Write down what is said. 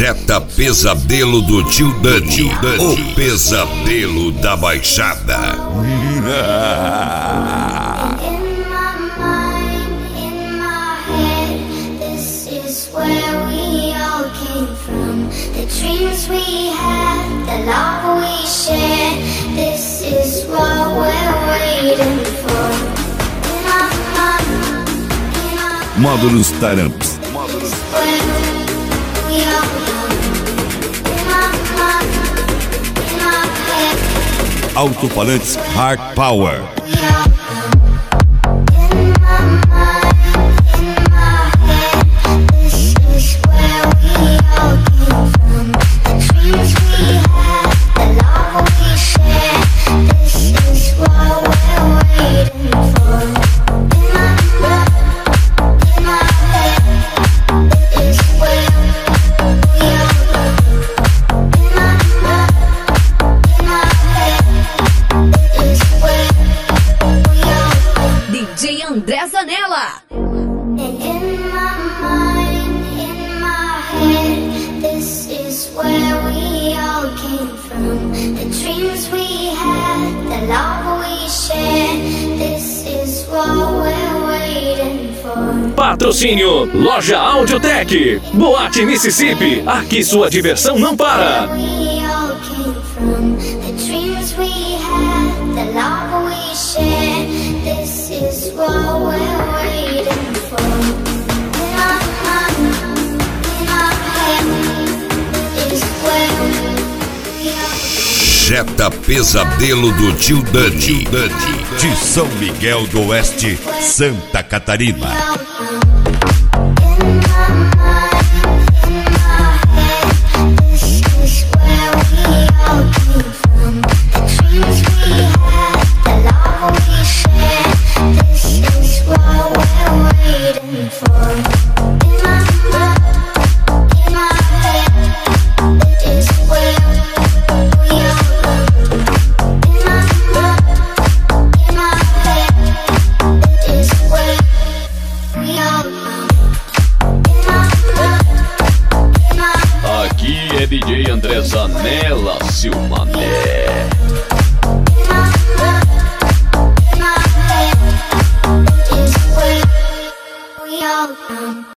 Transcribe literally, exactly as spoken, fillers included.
Projeta Pesadelo do Tio Dani, o pesadelo da Baixada. The dreams we had, the love we shared, this is what we're waiting for. Módulos Taramps. Alto-falantes Hard Power. D J André Zanella. And in my mind, in my head, this is where we all came from. The dreams we had, the love we shared, this is what we're waiting for. Patrocínio Loja Audiotech, Boate Mississippi, aqui sua diversão não para. We all came from. The dreams we had, the love we shared, this is what we're waiting for. In our mind, in our head, is where we are. Projeta Pesadelo do Tio Dani, De São Miguel do Oeste, Santa Catarina. Aqui é D J André Zanella, seu mané. We all